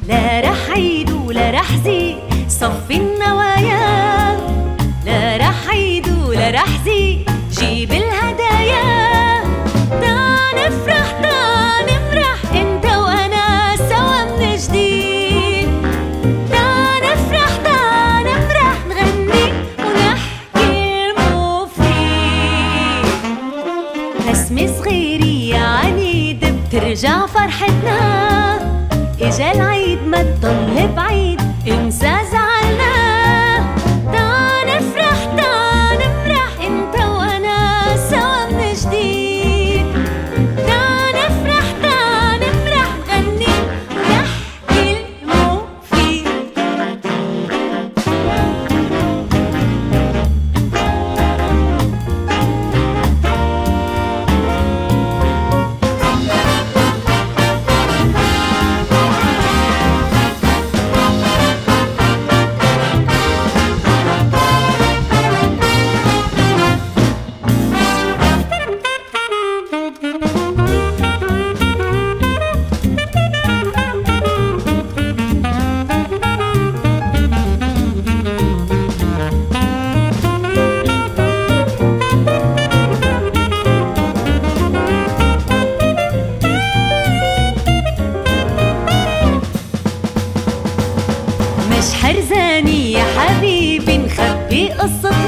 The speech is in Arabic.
لا رح عيد ولا رح زيد صفي النوايا، لا رح عيد ولا رح زيد جيب الهدايا. تعال نفرح تعال نفرح انت وانا سوا من جديد. تعال نفرح تعال نفرح نغني ونحكي المفيد. رسمة صغيرة عنيد بترجع فرحتنا، اجا العيد ما تضل بعيد انسى زعلنا. تعال نفرح تعال نفرح انت وانا سوا من جديد. تعال نفرح تعال نفرح نغني ونحكي المفيد. مش حرزاني يا حبيبي نخبي قصة